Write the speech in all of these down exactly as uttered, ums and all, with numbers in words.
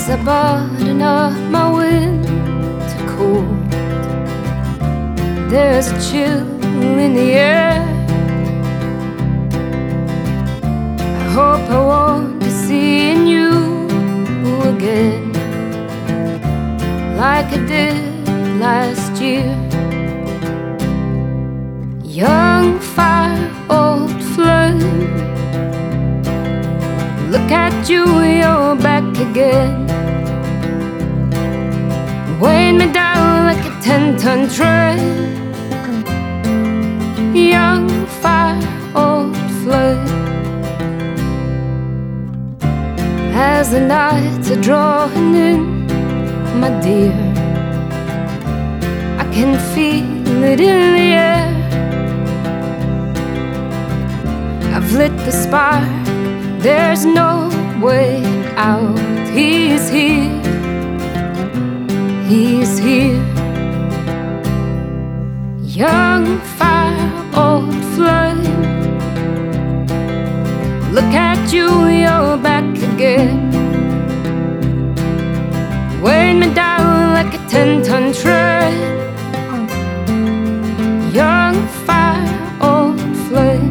Guess I button up my winter coat. There's a chill in the air. I hope I won't be seeing you again like I did last year. Young fire, old flame. Look at you, you're back again. Weighing me down like a ten-ton train. Young fire, old flame. As the nights are drawing in, my dear, I can feel it in the air. I've lit the spark, there's no way out. He's here, he's here. Young fire, old flame. Look at you, you're back again. Weighing me down like a ten-ton train. Young fire, old flame.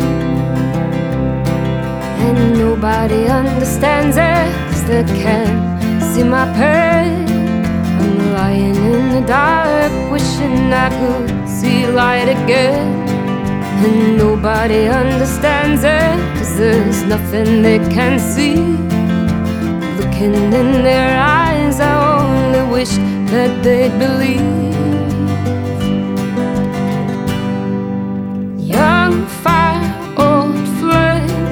And nobody understands it, 'cause they can't see my pain. I'm lying in the dark, wishing I could see light again. And nobody understands it, 'cause there's nothing they can see. Looking in their eyes, I only wish that they'd believe. Young fire, old flame.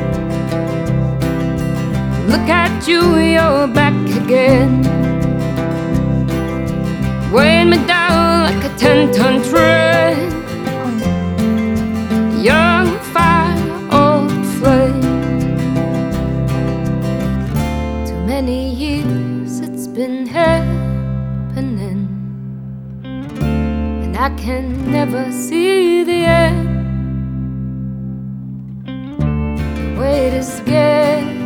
Look at you, you're back again. Weighing me down like a ten-ton train. Young fire, old flame. Too many years it's been happening, and I can never see the end. The weight is getting